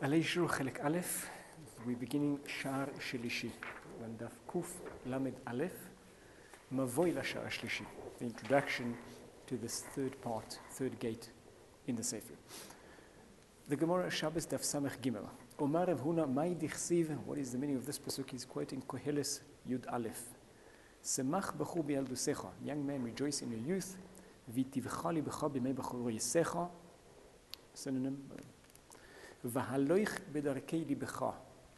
עלי שור חלק א', we're beginning שער שלישי. על דף קוף למד א', מבוי לשער השלישי. The introduction to this third part, third gate in the Sefer. The Gemara Shabbos daf samech gimel. Omar Rav Huna, mai dichsiv, what is the meaning of this pasuk? He's quoting Koheles Yud Aleph. Semach b'chu b'yaldusecha, young man, rejoice in your youth. V'tivcha libecha b'mei b'choro yisecha, synonym. V'haloich b'darkei libecha,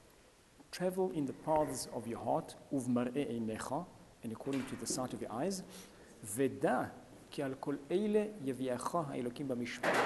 travel in the paths of your heart, uvmar'e einecha, and according to the sight of your eyes. V'da ki al kol eile yaviacha ha'elokim b'mishpat.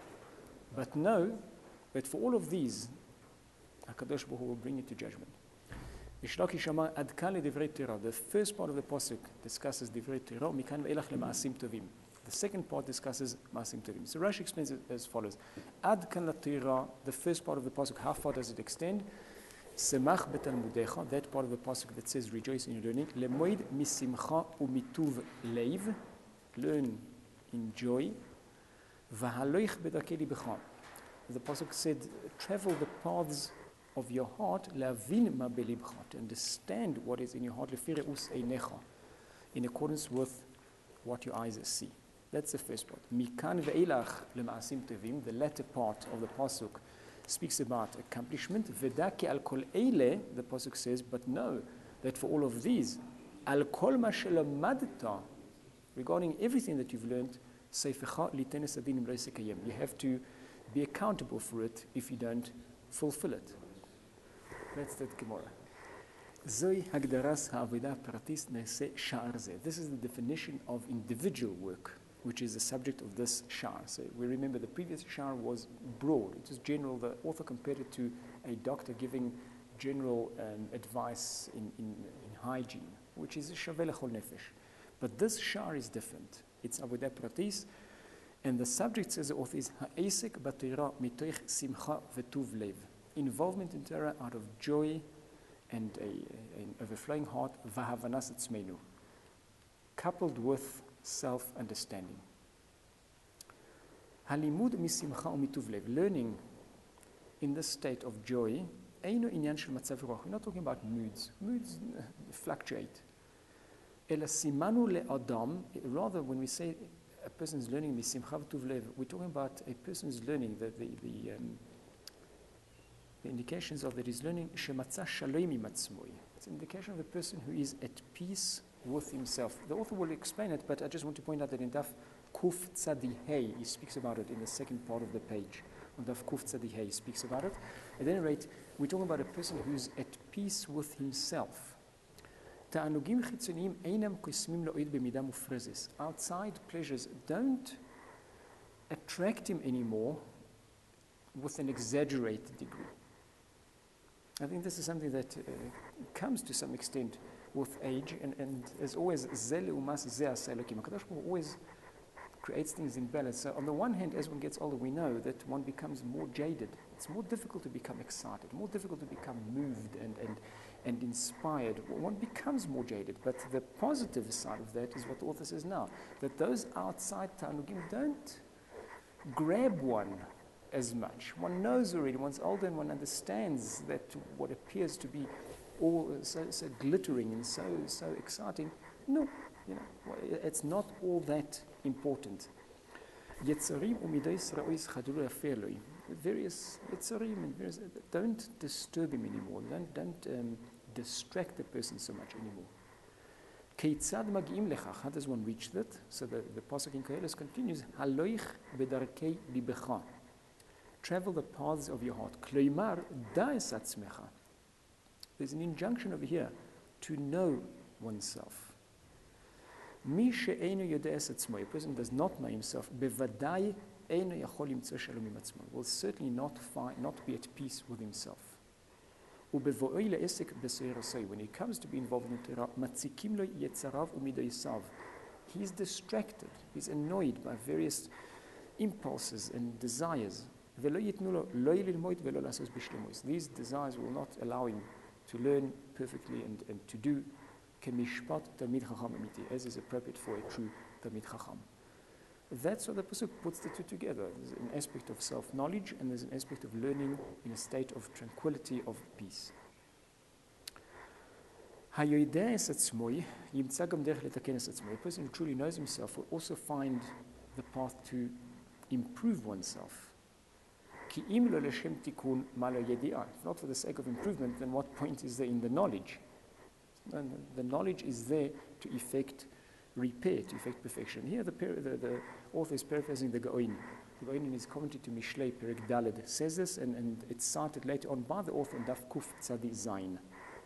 But know that for all of these, HaKadosh Baruch Hu will bring you to judgment. Ishlaki Shama Adkan Divrei Torah. The first part of the pasuk discusses Divrei Torah. Mikan ve'elach le'ma'asim tovim. The second part discusses Ma'asim tovim. So Rashi explains it as follows: Adkan Torah. The first part of the pasuk, how far does it extend? Semach betalmudecha. That part of the pasuk that says rejoice in your learning. Lemoid misimcha umituv leiv. Learn in joy. V'haloich b'darkei libecha. The pasuk said, travel the paths of your heart, lavin ma belibcha, to understand what is in your heart, lefire us einecha, in accordance with what your eyes see. That's the first part. Mikan ve'elach lema'asim tovim. The latter part of the pasuk speaks about accomplishment. V'da ki al kol eile, the pasuk says, but know that for all of these, al kol ma shelamadta, regarding everything that you've learned, seifecha litenes adinim lo yisekayem. You have to be accountable for it if you don't fulfill it. That's that Gemara. Zoi hagdaras ha'avodah pratis ne'aseh sha'ar zeh. This is the definition of individual work, which is the subject of this sha'ar. So we remember the previous sha'ar was broad. It was general. The author compared it to a doctor giving general advice in hygiene, which is shaveh lechol nefesh. But this sha'ar is different. It's avodah pratis. And the subject, says the author, is ha'esek b'Torah mitoich simcha v'tuv lev. Involvement in Torah out of joy and an overflowing heart, v'havanas etzmeinu, coupled with self-understanding. Halimud misimcha u'mituv lev, learning in this state of joy, eino inyan shel matzav ruach. We're not talking about moods. Moods fluctuate. Ela simanu le'adam, rather when we say a person is learning misimcha v'tuv lev, we're talking about a person is learning the indications of that he's learning shematzah shalom im atzmoi. It's an indication of a person who is at peace with himself. The author will explain it, but I just want to point out that in Daf Kuf Tzadi Hey, he speaks about it in the second part of the page. On Daf Kuf Tzadi Hey, he speaks about it. At any rate, we're talking about a person who's at peace with himself. Ta'anugim chitzoniyim einam kosmim lo'id b'midah mufrezes. Outside pleasures don't attract him anymore with an exaggerated degree. I think this is something that comes to some extent with age, and as always, HaKadosh always creates things in balance. So on the one hand, as one gets older, we know that one becomes more jaded. It's more difficult to become excited, more difficult to become moved and inspired. One becomes more jaded. But the positive side of that is what the author says now, that those outside Ta'anugim don't grab one as much. One knows already, one's older and one understands that what appears to be all so glittering and so exciting, no, it's not all that important. Yetzarim u'midos ra'os chadru yafer lo. Various yetzarim and various, don't disturb him anymore. Don't distract the person so much anymore. Keitzad magi'im lechach. How does one reach that? So the pasuk in Koheles continues, haloich b'darkei libecha. Travel the paths of your heart. Kloimar da'es atzmecha. There's an injunction over here to know oneself. Mi she'eino yode'es atzmo. A person does not know himself. Bevadai eino yachol limtzo shalom im atzmo. Will certainly not be at peace with himself. Ubevo'oi le'esek b'seirosei. When he comes to be involved in Torah, matzikim lo yetzarav umidoisav. He's distracted. He's annoyed by various impulses and desires. These desires will not allow him to learn perfectly and to do kemishpat talmid chacham amiti, as is appropriate for a true talmid chacham. That's what the Pasuk puts the two together. There's an aspect of self-knowledge and there's an aspect of learning in a state of tranquility, of peace. A person who truly knows himself will also find the path to improve oneself. If not for the sake of improvement, then what point is there in the knowledge? The knowledge is there to effect repair, to effect perfection. Here the author is paraphrasing the Gaon. The Gaon in his commentary to Mishlei Perek Daled says this, and it's cited later on by the author in Daf Kuf Tzadi Zayin.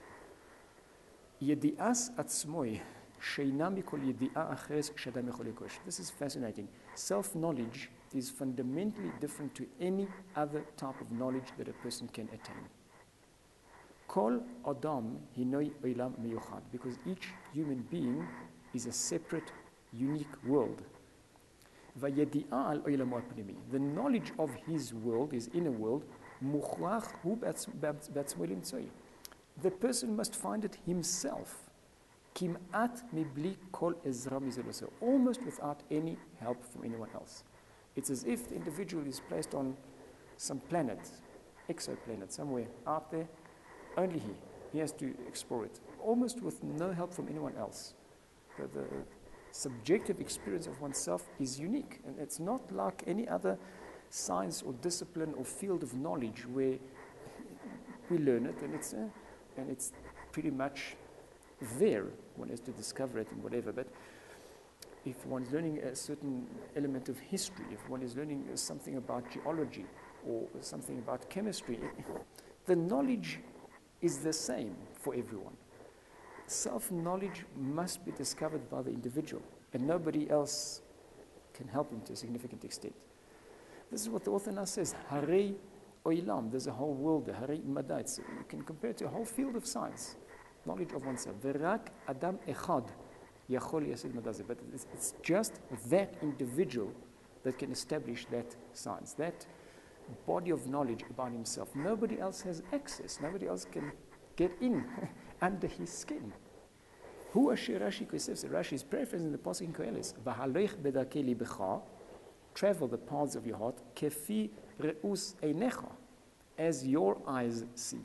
Yedi'as atzmoi sheina mikol yedi'a acheres shadam yechol lekosh. This is fascinating. Self-knowledge is fundamentally different to any other type of knowledge that a person can attain. Kol Adam hinoi olam miyuchad, because each human being is a separate, unique world. Vayedi'a al olam ha'pnimi. The knowledge of his world, his inner world, muchrach hu b'atzmo limtzoi. The person must find it himself, kim'at mibli kol ezra mizeloso, almost without any help from anyone else. It's as if the individual is placed on some planet, exoplanet, somewhere out there, only he has to explore it, almost with no help from anyone else. The subjective experience of oneself is unique, and it's not like any other science or discipline or field of knowledge where we learn it and it's pretty much there. One has to discover it and whatever. But if one's learning a certain element of history, if one is learning something about geology or something about chemistry, the knowledge is the same for everyone. Self-knowledge must be discovered by the individual, and nobody else can help him to a significant extent. This is what the author now says, Harei Oilam, there's a whole world there, Harei Madai. So you can compare it to a whole field of science, knowledge of oneself. Verak Adam Echad Yachol Yasid Madaze. But it's just that individual that can establish that science, that body of knowledge about himself. Nobody else has access, nobody else can get in under his skin. Hu asher Rashi Kosef, Rashi is paraphrasing the Pasuk in Koheles, V'haloich bedarkei libecha, travel the paths of your heart, kefi re'us einecha, as your eyes see.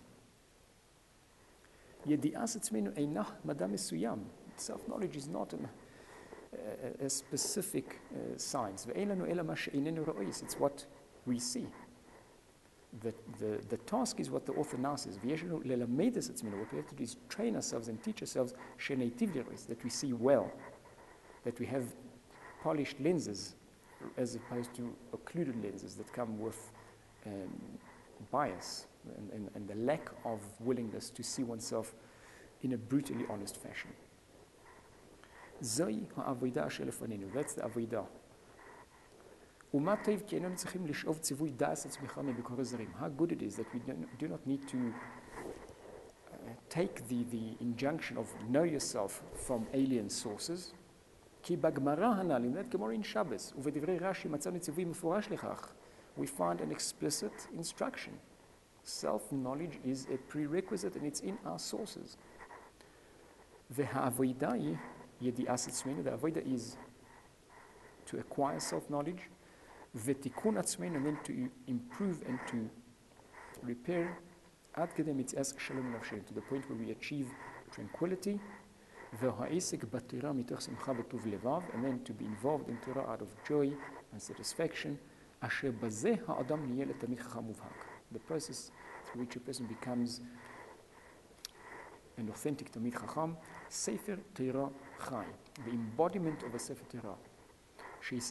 Yedi'as etzmenu einach madam mesuyam. Self-knowledge is not a specific science. Ve'elanu ela ma she'einenu ro'is. It's what we see. The task is what the author now says. What we have to do is train ourselves and teach ourselves that we see well, that we have polished lenses as opposed to occluded lenses that come with bias and the lack of willingness to see oneself in a brutally honest fashion. That's the avodah. How good it is that we do not need to take the injunction of know yourself from alien sources. In that Gemara in Shabbos, we find an explicit instruction. Self-knowledge is a prerequisite and it's in our sources. The avodah is to acquire self-knowledge, v'tikun atzmeinu, and then to improve and to repair ad kedei mitzias shalom nafshenu, to the point where we achieve tranquility, v'ha'isek b'torah mitoch simcha v'tov levav, and then to be involved in Torah out of joy and satisfaction, asher bazeh ha'adam niyeh letamid chacham muvhak, the process through which a person becomes an authentic Tamid Chacham, Sefer Torah Chai, the embodiment of a Sefer Torah. He's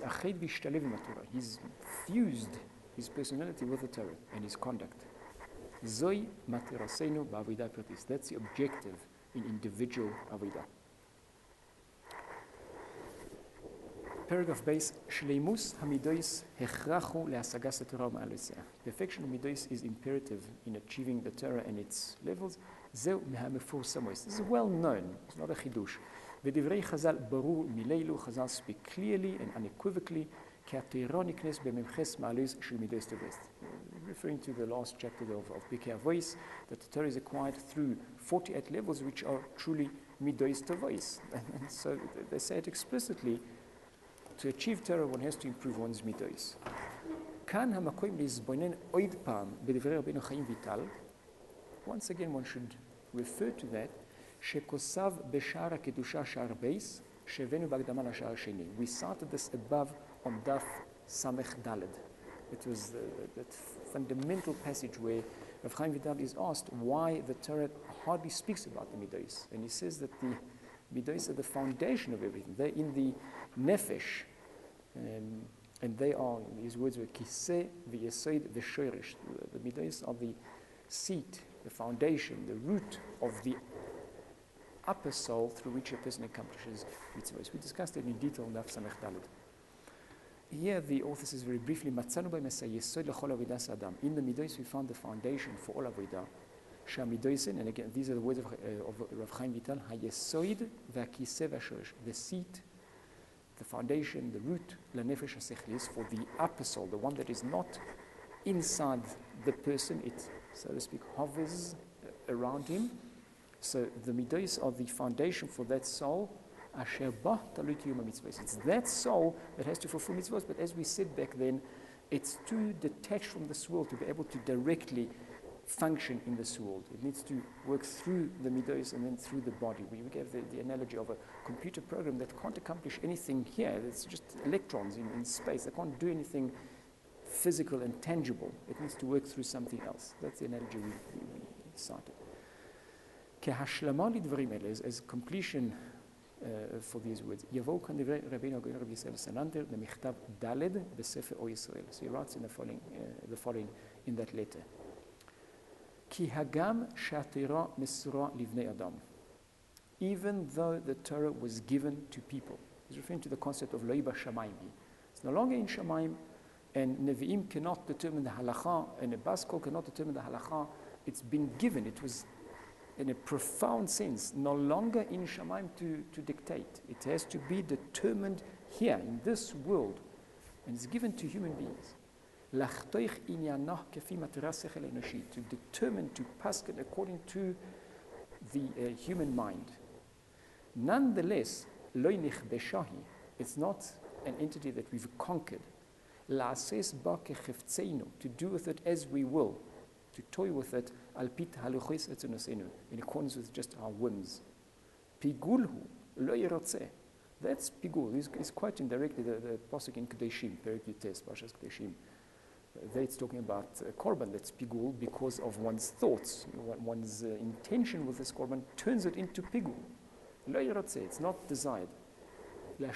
fused his personality with the Torah and his conduct. Zoi materasenu ba'avodah pratis. That's the objective in individual avodah. Paragraph base, Shleimus hamidois hechrachu lehasagas haTorah u'ma'alosea. Perfection of midois is imperative in achieving the Torah and its levels. Zeu mehamefursamois. This is well known. It's not a chidush. V'divrei Chazal barur mileilu. Chazal speak clearly and unequivocally. Ki haTorah niknes b'memches ma'alos shel midois tovos. Referring to the last chapter of Pirkei Avos, that the Torah is acquired through 48 levels, which are truly midois tovos. And so they say it explicitly. to achieve Torah, one has to improve one's midos. כאן המקום להזבונן עוד פעם בדברי רבינו חיים ויטל. Once again, one should refer to that. שכוסב בשער הקדושה שער בייס, שהבאנו בהקדמה לשער השני. We cited this above on דף סמך דלת. It was that fundamental passage where Rav Chaim Vital is asked why the Torah hardly speaks about the midos. And he says that the midos are the foundation of everything. They're in the nefesh. And they are, his words were kiseh v'yesoid v'shoirish. The midos are the seat, the foundation, the root of the upper soul through which a person accomplishes mitzvahs. We discussed it in detail in Daf Samech Dalet. Here the author says very briefly, Matzanu b'mesay yesoid l'chol avodas adam. In the midos we found the foundation for all avodah. Shamidoisen, and again these are the words of Rav Chaim Vital, hayesoid v'akiseh v'shoirish. The seat, the foundation, the root, l'nefesh ha'sechlis, for the upper soul, the one that is not inside the person, it, so to speak, hovers around him. So the midos are the foundation for that soul. Asher bah talut kiyum mitzvos. It's that soul that has to fulfill mitzvos, but as we said back then, it's too detached from this world to be able to directly function in this world. It needs to work through the midos and then through the body. We gave the analogy of a computer program that can't accomplish anything here. It's just electrons in space. They can't do anything physical and tangible. It needs to work through something else. That's the analogy we cited. As completion for these words, יבואו כאן דברי רבינו הגאון רבי ישראל סלנטר במכתב ד' בספר או ישראל. So he writes in the following in that letter. כי הגם שהתורה מסורה לבני אדם. Even though the Torah was given to people. He's referring to the concept of lo'i b'shamayim. It's no longer in Shamayim, and Nevi'im cannot determine the halacha, and a Baskol cannot determine the halacha. It's been given. It was, in a profound sense, no longer in Shamayim to dictate. It has to be determined here, in this world, and it's given to human beings. To determine, to paskin according to the human mind. Nonetheless, it's not an entity that we've conquered. To do with it as we will, to toy with it in accordance with just our whims. That's pigul. He's quoting directly the pasuk in Kedeshim, Perek Yutes, Parshas Kedeshim. There it's talking about korban, that's pigul, because of one's thoughts. One's intention with this korban turns it into pigul. It's not desired. One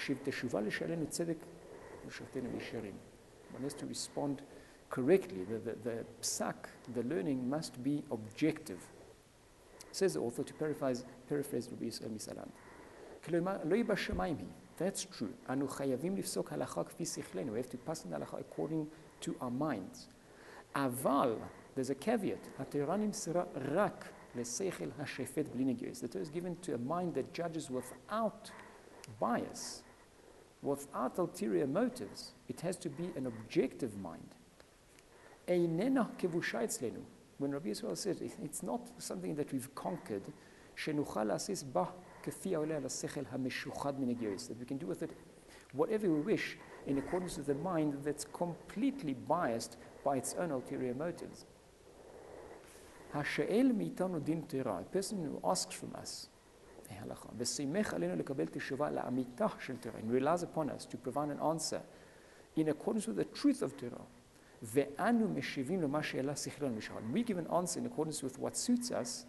has to respond correctly. The psak, the learning, must be objective. Says the author, to paraphrase Rabbi Yisrael Misalant. That's true. We have to pass the halacha according to our minds. Aval, there's a caveat. The Torah is given to a mind that judges without bias, without ulterior motives. It has to be an objective mind. When Rabbi Yisrael said it's not something that we've conquered, that we can do with it whatever we wish in accordance with the mind that's completely biased by its own ulterior motives. A person who asks from us and relies upon us to provide an answer in accordance with the truth of Torah, we give an answer in accordance with what suits us,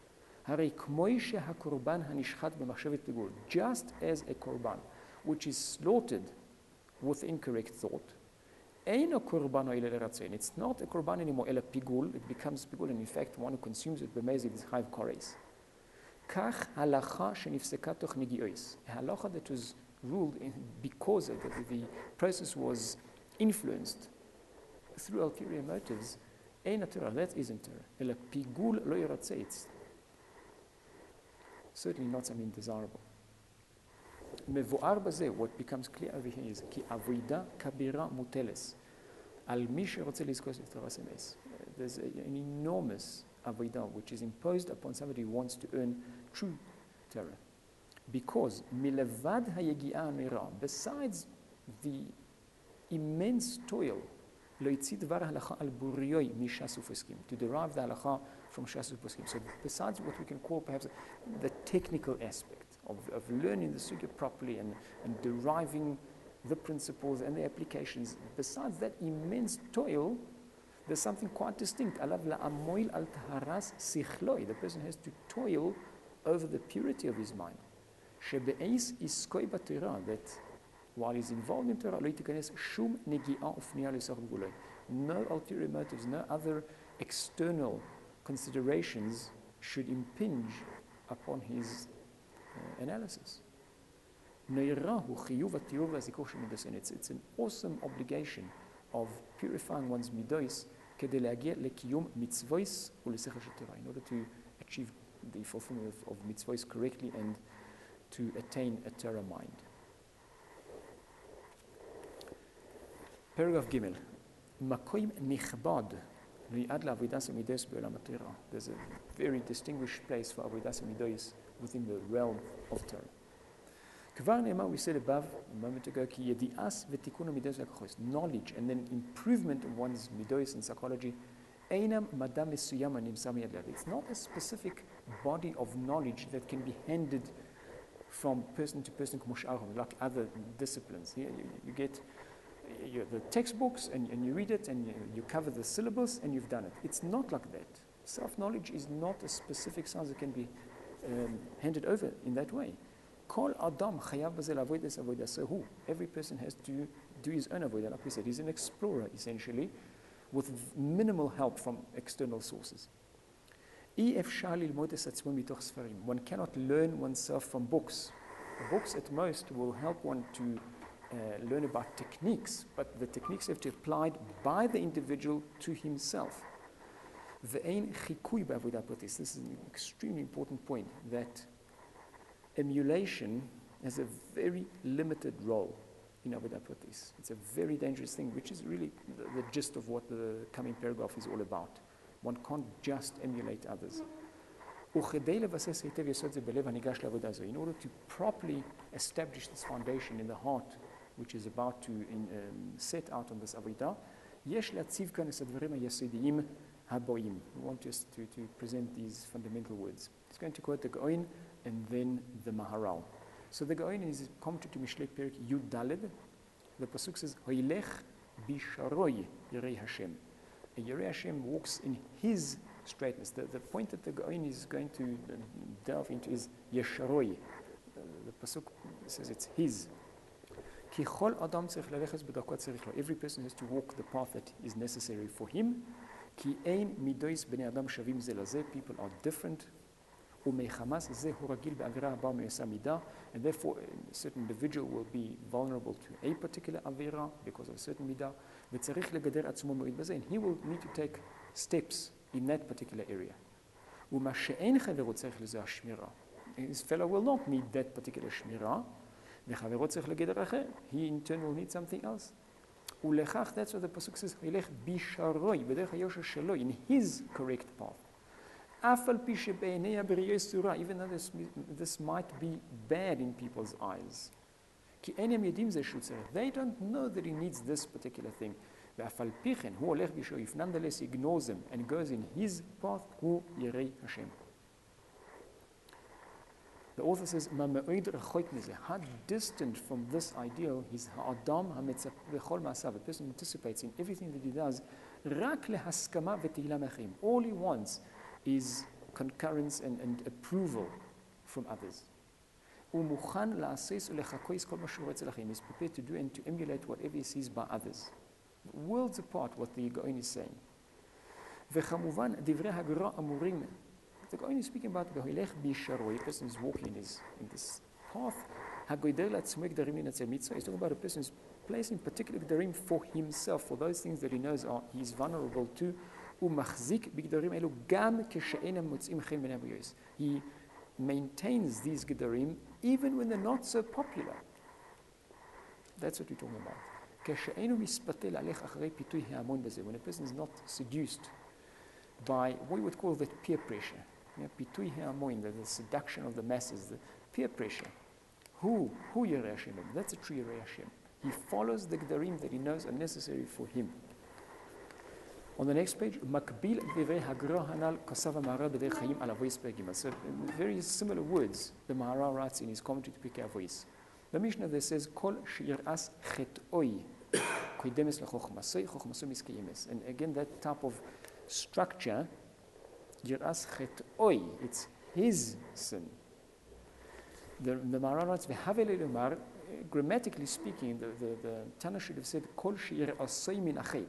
just as a korban which is slaughtered with incorrect thought, it's not a korban anymore, it becomes pigul, and in fact one who consumes it is chayv kores. A halacha that was ruled because the process was influenced through ulterior motives, that isn't Torah. It's certainly not something desirable. What becomes clear over here is ki avodah kabira muteles al mi sherotze lizkos v'toras emes. There's an enormous avodah which is imposed upon somebody who wants to earn true Torah, because milevad hayegi'ah nira, besides the immense toil to derive the halacha from Shas Ufoskim. So besides what we can call perhaps the technical aspect of learning the sugya properly and deriving the principles and the applications, besides that immense toil, there's something quite distinct. The person has to toil over the purity of his mind. That while he's involved in Torah, no ulterior motives, no other external considerations should impinge upon his analysis. It's an awesome obligation of purifying one's midos in order to achieve the fulfillment of mitzvos correctly and to attain a Torah mind. Paragraph Gimel. Makoim nichbad li'ad la'avodas hamidos be'olam haTorah. There's a very distinguished place for avodas hamidos within the realm of Torah. Kvar ne'emar, we said above a moment ago, ki yedi'as v'tikun hamidos v'kachos, knowledge and then improvement of one's midos and psychology. Einam madam mesuyam hanimsar miyad le'ad. It's not a specific body of knowledge that can be handed from person to person, like other disciplines. Here you get the textbooks and you read it and you cover the syllabus and you've done it. It's not like that. Self-knowledge is not a specific science that can be handed over in that way. Every person has to do his own avodah. Like we said, he's an explorer essentially, with minimal help from external sources. One cannot learn oneself from books. Books at most will help one to learn about techniques, but the techniques have to be applied by the individual to himself. This is an extremely important point, that emulation has a very limited role in Avodah Pratis. It's a very dangerous thing, which is really the gist of what the coming paragraph is all about. One can't just emulate others. In order to properly establish this foundation in the heart, which is about to set out on this Avodah, we want just to present these fundamental words. It's going to quote the Gaon and then the Maharal. So the Gaon is commentary to Mishlei Perik Yud Daled. The pasuk says, "Hoilech bisharoi Yerei Hashem." A Yerei Hashem walks in his straightness. The point that the Gaon is going to delve into is Yesharoi. The pasuk says it's his. Every person has to walk the path that is necessary for him. People are different. And therefore, a certain individual will be vulnerable to a particular avera because of a certain midah. And he will need to take steps in that particular area. His fellow will not need that particular shmirah. He in turn will need something else. That's what the pasuk says, in his correct path. Even though this might be bad in people's eyes. They don't know that he needs this particular thing. If nonetheless he ignores them and goes in his path, the author says, how distant from this ideal is Adam the person anticipates in everything that he does. All he wants is concurrence and approval from others. He's prepared to do and to emulate whatever he sees by others. Worlds apart what the Gaon is saying. The Gaon is speaking about a person is walking in this path. He's talking about a person who's placing particular gdarim for himself, for those things that he knows he's vulnerable to. He maintains these gdarim even when they're not so popular. That's what we're talking about. When a person is not seduced by what we would call that peer pressure, the seduction of the masses, the peer pressure. Who Yerei Hashem? That's a true Yerei Hashem. He follows the Gdarim that he knows are necessary for him. On the next page, Makbil Dvivei Hagra Hanal Kosava Mahara B'dei Chaim Al Avois Pergima. So very similar words the Mahara writes in his commentary to Pirkei Avos. The Mishnah there says, Kol She'yir'as Chet'oi Kodemes Lechochmasoi Chochmasoi Miskayemes. And again, that type of structure, Yir'as Chet'oi, it's his sin. The Mahara writes, V'havele Lomar, grammatically speaking, the Tana should have said, Kol She'yir'asoi Min Achet.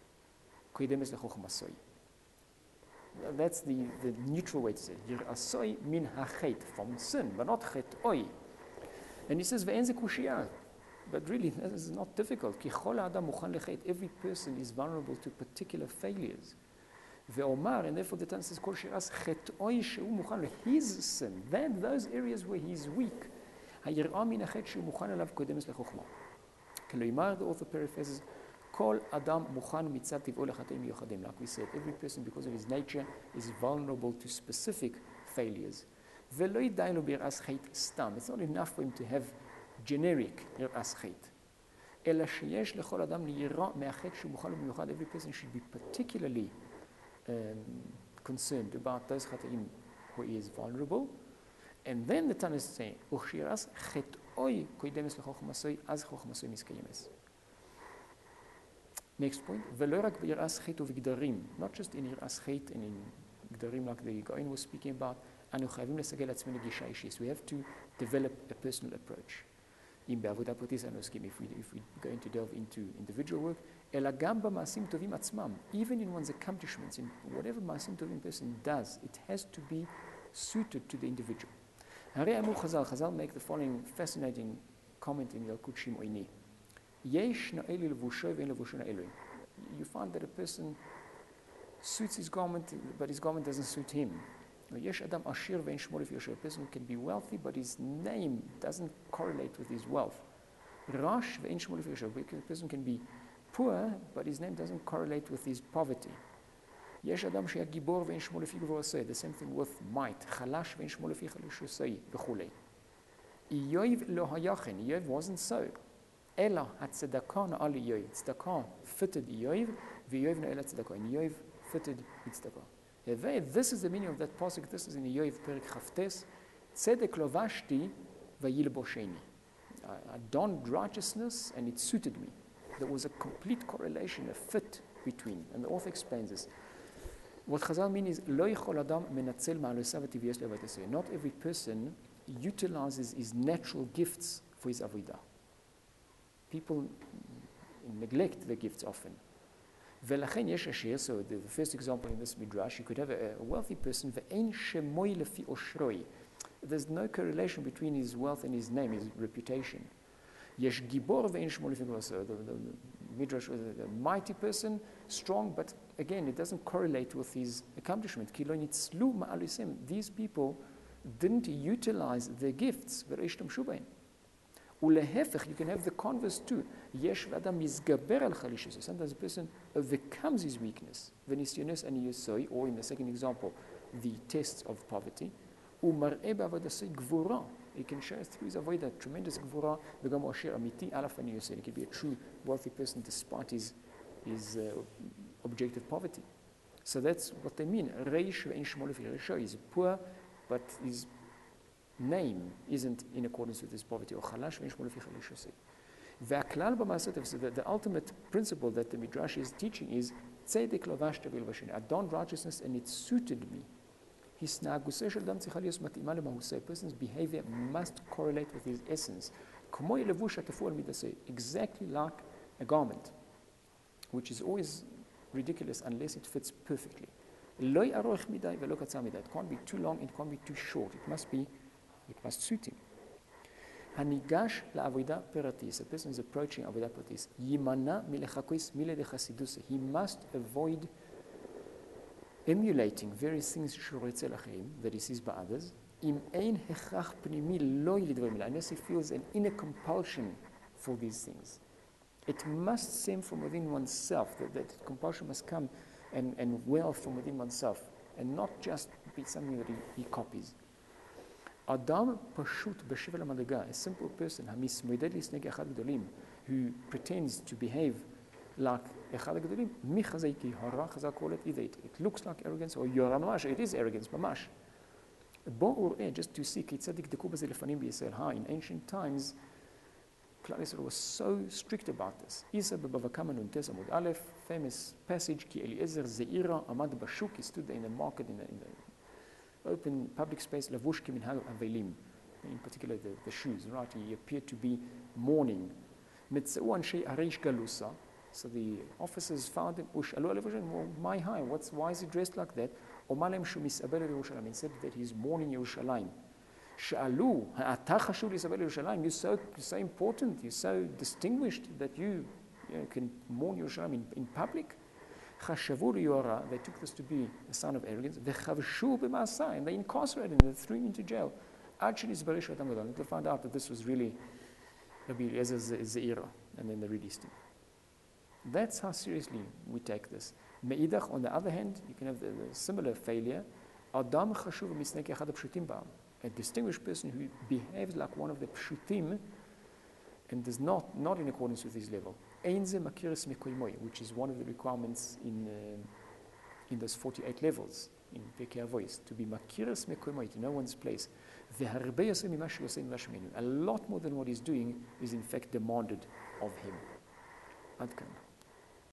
That's the neutral way to say it. Yir'asoi min hachet, from sin, but not chet'oi. And he says, ve'en ze kushiyah. But really, this is not difficult. Ki chol ha'adam muchan lechet. Every person is vulnerable to particular failures. Ve'omar, and therefore the Tana says, kol shiras chet'oi she'u muchan le, his sin. Then those areas where he's weak, ha'yir'a min hachet she'u muchan alav kodemes lechochma. Keloimar, the author paraphrases, Kol Adam Muchan Mitzat Tiv'o Lechateim Yochadem. Like we said, every person, because of his nature, is vulnerable to specific failures. V'lo yidai lo b'yir'as chet stam. It's not enough for him to have generic yir'as chet. Ela sheyesh lechol Adam liyira me'achet shu muchan u'miyuchad. Every person should be particularly concerned about those chataim where he is vulnerable. And then the Tana is saying, U'ch'yir'as chet'oi koidemes lechochmasoi az chochmasoi miskayemes. Next point, not just in Yir'as Chet and in Gdarim like the Gaon was speaking about, we have to develop a personal approach. If we go into delve into individual work, even in one's accomplishments, in whatever Maasim Tovim person does, it has to be suited to the individual. Chazal make the following fascinating comment in Yalkut Shim Oini. You find that a person suits his garment, but his garment doesn't suit him. A person can be wealthy, but his name doesn't correlate with his wealth. A person can be poor, but his name doesn't correlate with his poverty. The same thing with might. Iyov wasn't so. Ela hatzedakah na'al Iyov. Tzedakah fitted Iyov, v'Iyov na'el tzedakah. And Iyov fitted tzedakah. This is the meaning of that pasuk. This is in Iyov Perik Chavtes. Tzedek lovashti v'yilbosheni. I donned righteousness and it suited me. There was a complete correlation, a fit between. And the author explains this. What Chazal means is, lo yichol adam menatzel ma'alosav v'tiviyos le'avodah. Not every person utilizes his natural gifts for his avodah. People neglect their gifts often. So the first example in this midrash, you could have a wealthy person. There's no correlation between his wealth and his name, his reputation. The midrash was a mighty person, strong, but again, it doesn't correlate with his accomplishment. These people didn't utilize their gifts. You can have the converse too. Sometimes a person overcomes his weakness. Or in the second example, the tests of poverty. He can show us through his avodah tremendous gvura. He can be a true wealthy person despite his objective poverty. So that's what they mean. He's poor, but his name isn't in accordance with his poverty. The ultimate principle that the Midrash is teaching is I donned righteousness and it suited me. A person's behavior must correlate with his essence. Exactly like a garment, which is always ridiculous unless it fits perfectly. It can't be too long, it can't be too short. It must suit him. Hanigash la'avodah peratis. A person is approaching avodah peratis. Yimana milechakois mile de chasidus. He must avoid emulating various things that he sees by others. Im ein hechach pnimi lo yilidvar, unless he feels an inner compulsion for these things. It must stem from within oneself. That compulsion must come and well from within oneself, and not just be something that he copies. Adam pashut b'shevel hamadrega, a simple person, hamismoided lisnei echad gedolim, who pretends to behave like אחד הגדולים, מי חזה כי הרע חז"ל call it either it looks like arrogance or יוהרה ממש, it is arrogance ממש. בואו וראה, just to see כיצד דקדקו בזה לפנים בישראל. In ancient times, כלל ישראל was so strict about this. איסא בבבא קמא נ"ט עמוד א', famous passage, כי אליעזר זעירא עמד בשוק, he stood in the market, in the open public space, לבוש כמנהג אבלים. In particular the shoes, right? He appeared to be mourning. מצאו אנשי הריש גלוסה, so the officers found him, ושאלו עליו, my high, why is he dressed like that? אומר להם שהוא מסתבל על ירושלים. He said that he's mourning ירושלים. שאלו, אתה חשוב להסתבל ירושלים? You're so important, you're so distinguished that you can mourn ירושלים in public? חשבו ליוהרה, they took this to be a sign of arrogance, וחבשו במאסר, and they incarcerated him, they threw him into jail. עד שנסבר שאתם גדול, they found out that this was really Rabbi Eliezer Zeira, and then they released him. That's how seriously we take this. מאידך, on the other hand, you can have the similar failure. אדם חשוב ומסנא כאחד הפשוטים בעם. A distinguished person who behaves like one of the pshutim and is not in accordance with his level. אין זה מכירס מקוימוי, which is one of the requirements in those 48 levels in Pirkei Avos, to be מכירס מקוימוי, to know one's place. והרבה יעשה ממה שהוא עושה ממה שמנו. A lot more than what he's doing is in fact demanded of him. עד כאן.